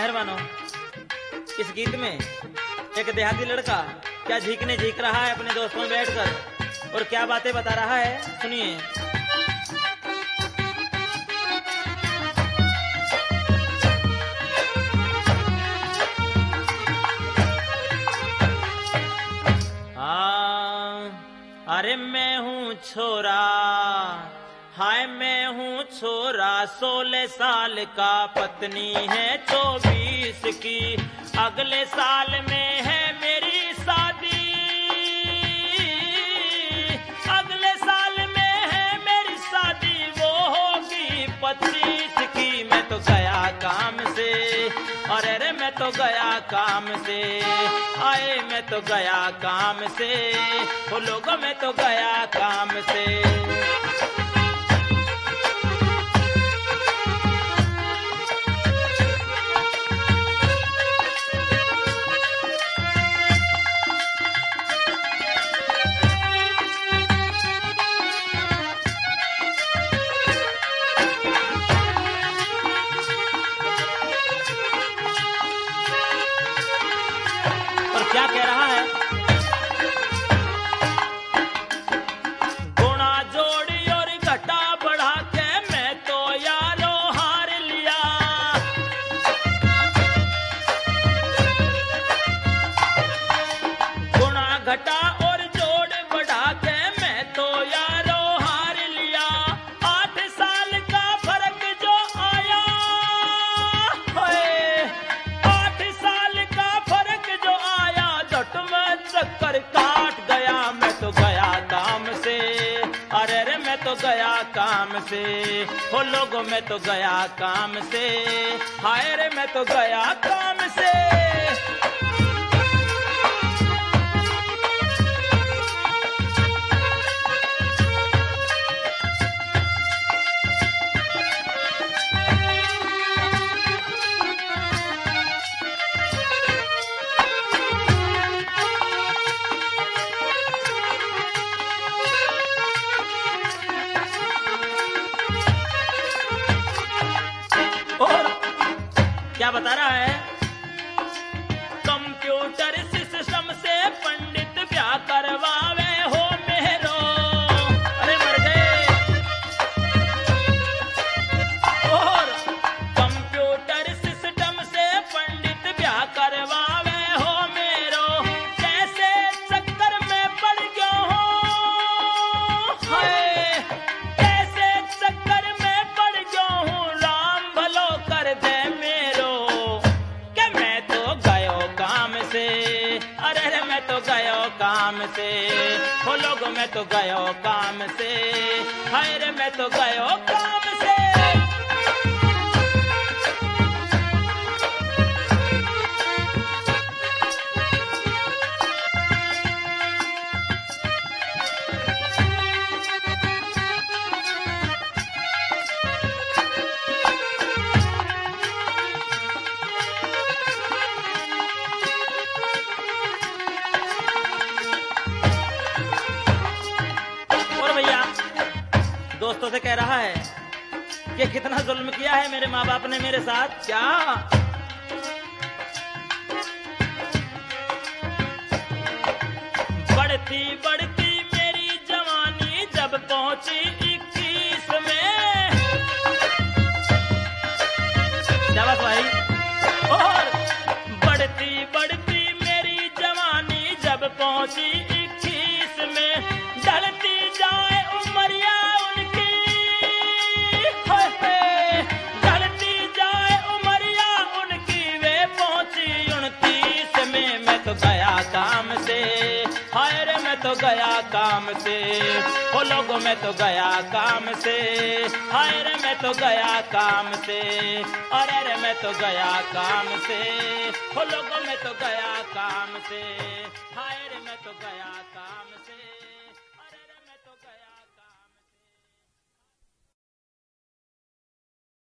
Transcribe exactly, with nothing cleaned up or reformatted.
मेहरबानो, इस गीत में एक देहाती लड़का क्या झीकने झीक रहा है अपने दोस्तों में बैठकर और क्या बातें बता रहा है, सुनिए। अरे मैं हूँ छोरा, हाय मैं हूँ छोरा, सोलह साल का, पत्नी है चौबीस की, अगले साल में है मेरी शादी, अगले साल में है मेरी शादी, वो होगी पच्चीस की। मैं तो गया काम से, अरे रे मैं तो गया काम से, आए मैं तो गया काम से, वो लोगों में तो गया काम से। क्या कह रहा है? गुणा जोड़ी और घटा बढ़ा के मैं तो यारो हार लिया, गुणा घटा और जोड़ बढ़ा के मैं तो यारो हार लिया। आठ साल का फर्क जो आया, आठ साल का फर्क जो आया, चक्कर काट गया। मैं तो गया काम से, अरे रे मैं तो गया काम से, हो लोगों में तो गया काम से, हाय रे मैं तो गया काम से। क्या बता रहा है? कंप्यूटर सिस्टम से पंडित ब्याह करवावे हो मेरो, अरे मर गए। और कंप्यूटर सिस्टम से पंडित ब्याह करवावे हो मेरो, कैसे चक्कर में पड़ गया हूँ, कैसे चक्कर में पड़ गया हूँ, राम भलो कर दे मेरो। अरे रे मैं तो गयो काम से, हो लोगों में तो गयो काम से, हाय रे मैं तो गयो काम से। दोस्तों से कह रहा है कि कितना जुल्म किया है मेरे माँ बाप ने मेरे साथ, क्या बढ़ती बढ़ती मेरी जवानी जब पहुंची इक्कीस में, शाबाश भाई। और बढ़ती बढ़ती मेरी जवानी जब पहुंची इक्कीस में, ढलती जाए उमरिया उनकी, ढलती जाए उमरिया उनकी, वे पहुंची उनतीस में। मैं तो गया काम से, हाय रे मैं तो गया काम से, वो लोगों में तो गया काम से, हाय रे मैं तो गया काम से, अरे रे मैं तो गया काम से, वो लोगों में तो गया काम से, हाय रे मैं तो गया काम से।